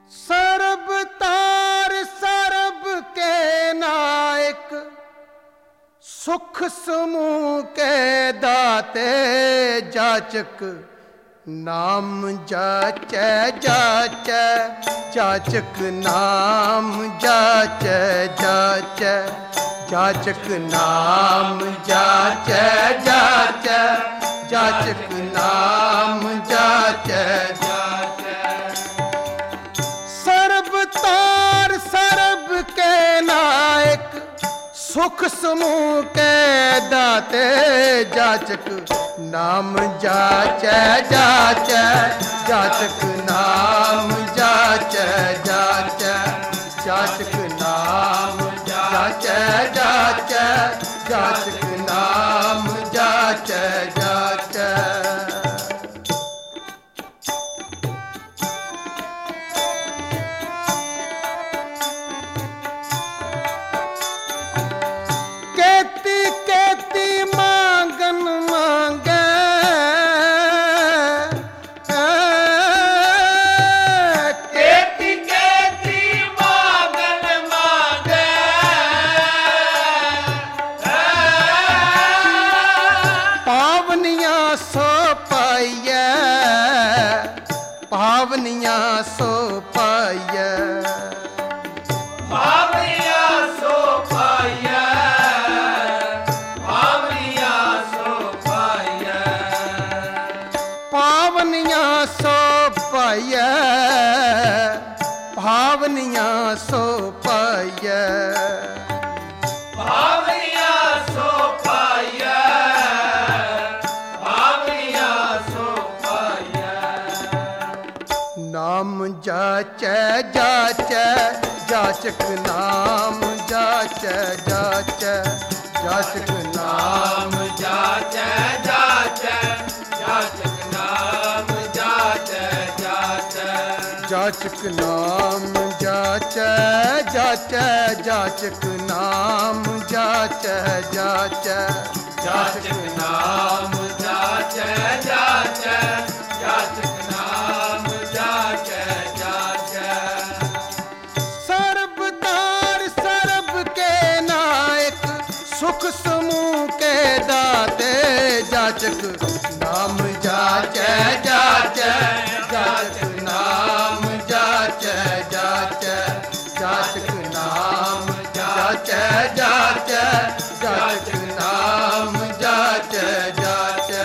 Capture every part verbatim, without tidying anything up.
सरब तार सरब के नायक, सुख समूह के दाते जाचक। नाम जाचै जाचै जाचक, नाम जाचै जाचै जाचक। नाम जाचै जाचै जाचक, नाम जाचै जाचै। सरब तार सरब के नायक, सुख समूह के दाते जाचक। नाम जाचै जाचै जाचक, नाम जाचै जाचै जाचक। नाम जाचै जाचै जाचक, नाम जाचै जाचै। केती केती मांगन मांगे, केती केती मांगन मांगे। पावनियां सो पाइयै, पावनियां सो पाइयै। पावनियां सो पाइयै, पावनियां सो पाइयै। पावनियां सो पाइयै, पावनियां सो पाइयै। पावनियां सो पाइयै, पावनियां सो पाइयै। नाम जाचै जाचै जाचक, नाम जाचै जाचै जाचक। नाम नाम जाचै जाचै जाचक, नाम जाचै जाचै जाचक। नाम जाचै जाचै जाचक, नाम जाचै जाचै जाचक। नाम जाचै जाचै जाचक, नाम जाचै जाचै। सरब तार सरब के नायक, सुख समूह के दाते जाचक। नाम जाचै जाचै जाचक, नाम जाचै जाचै जाचक। नाम जाचै जाचै जाचक, नाम जाचै जाचै।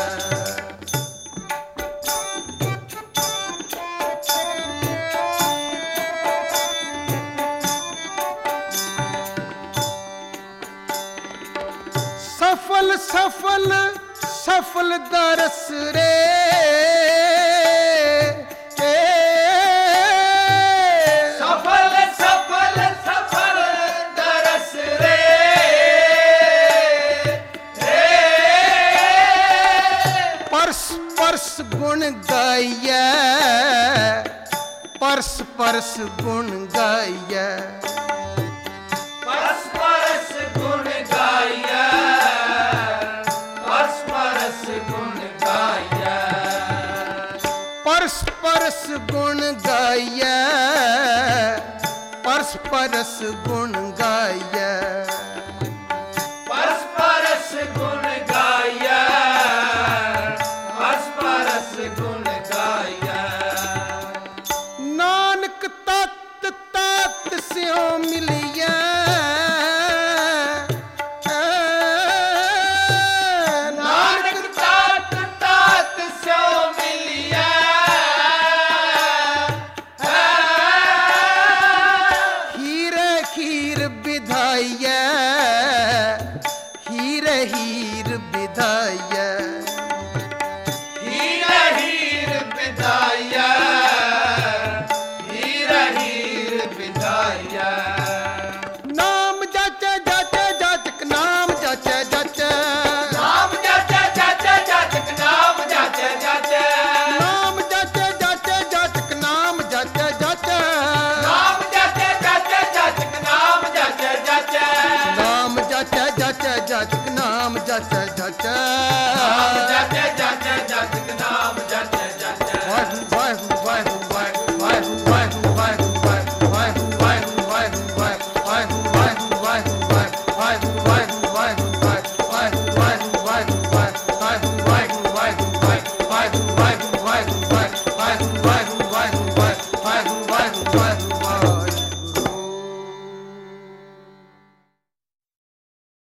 सफल सफल सफल दरस रे, सफल सफल सफल दरस रे। परस परस गुण गाइयै, परस परस गुण गाइयै। परस परस गुण गाइयै, परस परस गुण गाइयै। परस परस गुण गाइयै, परस परस गुण गाइयै। परस परस गुण गाइयै, परस परस गुण गाइयै। नानक तत तत स्यों मिलियै, नानक तात तात स्यो मिलियै। हीरे हीर विधाइयै, हीरे हीर विधाइयै। हीर हीर विधाइयै, हीर हीर विधाइयै। नाम जाचै जाचै जाचक, नाम जाचै जाचै। नाम जाचै जाचै जाचक, नाम जाचै जाचै। नाम जाचै जाचै जाचक, नाम जाचै जाचै। नाम जाचै जाचै जाचक, नाम जाचै जाचै। नाम जाचै जाचै जाचक, नाम जाचै